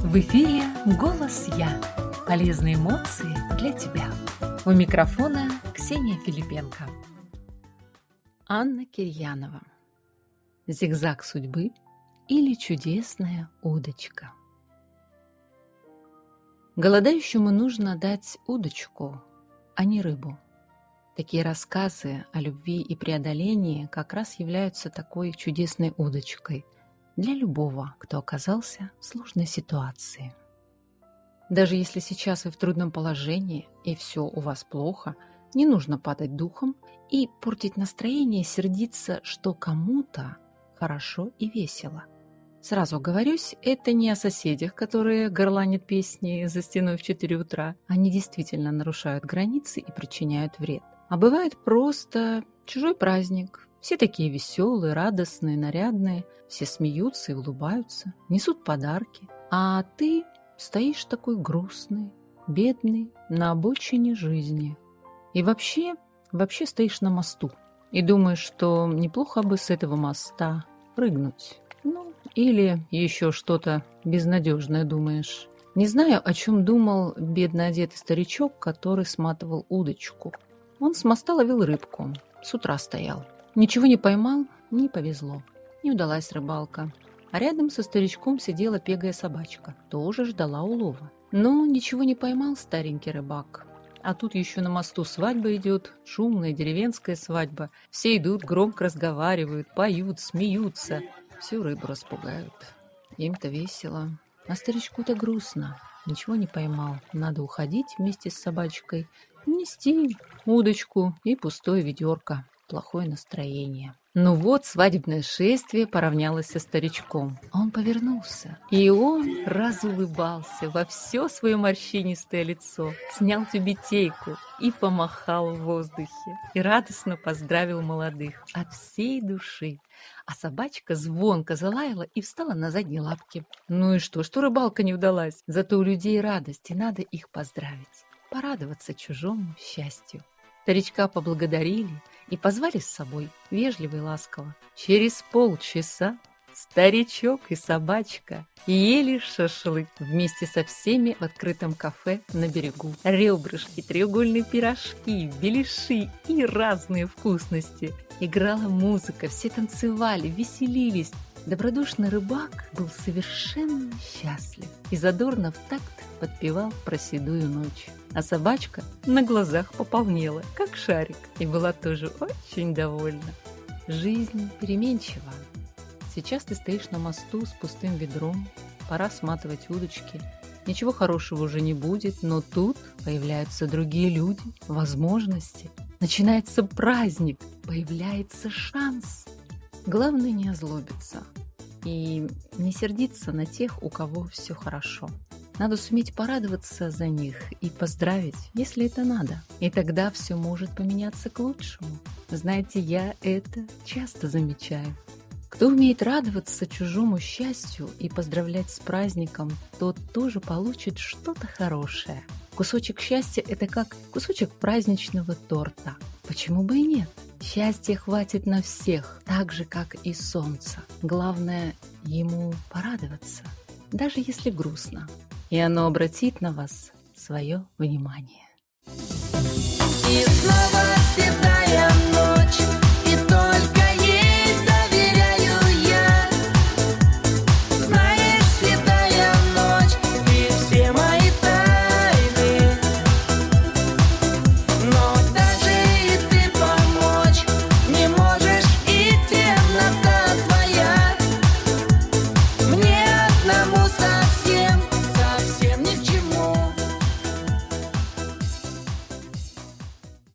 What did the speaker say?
В эфире «Голос Я». Полезные эмоции для тебя. У микрофона Ксения Филипенко. Анна Кирьянова. Зигзаг судьбы или чудесная удочка. Голодающему нужно дать удочку, а не рыбу. Такие рассказы о любви и преодолении как раз являются такой чудесной удочкой для любого, кто оказался в сложной ситуации. Даже если сейчас вы в трудном положении и все у вас плохо, не нужно падать духом и портить настроение, сердиться, что кому-то хорошо и весело. Сразу оговорюсь, это не о соседях, которые горланят песни за стеной в 4 утра. Они действительно нарушают границы и причиняют вред. А бывает просто чужой праздник. Все такие веселые, радостные, нарядные, все смеются и улыбаются, несут подарки. А ты стоишь такой грустный, бедный, на обочине жизни. И вообще стоишь на мосту и думаешь, что неплохо бы с этого моста прыгнуть. Или еще что-то безнадежное думаешь. Не знаю, о чем думал бедно одетый старичок, который сматывал удочку. Он с моста ловил рыбку, с утра стоял. Ничего не поймал, не повезло. Не удалась рыбалка. А рядом со старичком сидела пегая собачка, тоже ждала улова. Но ничего не поймал старенький рыбак. А тут еще на мосту свадьба идет, шумная деревенская свадьба. Все идут, громко разговаривают, поют, смеются. Всю рыбу распугают. Им-то весело, а старичку-то грустно. Ничего не поймал. Надо уходить вместе с собачкой, нести удочку и пустое ведерко. Плохое настроение. Ну вот, свадебное шествие поравнялось со старичком. Он повернулся, и он разулыбался во все свое морщинистое лицо, снял тюбетейку и помахал в воздухе, и радостно поздравил молодых от всей души. А собачка звонко залаяла и встала на задние лапки. Ну и что рыбалка не удалась? Зато у людей радость, и надо их поздравить, порадоваться чужому счастью. Старичка поблагодарили и позвали с собой, вежливо и ласково. Через полчаса старичок и собачка ели шашлык вместе со всеми в открытом кафе на берегу. Ребрышки, треугольные пирожки, беляши и разные вкусности. Играла музыка, все танцевали, веселились. Добродушный рыбак был совершенно счастлив и задорно в такт подпевал про седую ночь. А собачка на глазах пополнела, как шарик, и была тоже очень довольна. Жизнь переменчива. Сейчас ты стоишь на мосту с пустым ведром, пора сматывать удочки. Ничего хорошего уже не будет, но тут появляются другие люди, возможности. Начинается праздник, появляется шанс. Главное не озлобиться и не сердиться на тех, у кого все хорошо. Надо суметь порадоваться за них и поздравить, если это надо. И тогда все может поменяться к лучшему. Знаете, я это часто замечаю. Кто умеет радоваться чужому счастью и поздравлять с праздником, тот тоже получит что-то хорошее. Кусочек счастья – это как кусочек праздничного торта. Почему бы и нет? Счастья хватит на всех, так же, как и солнца. Главное – ему порадоваться, даже если грустно. И оно обратит на вас свое внимание. И снова всегда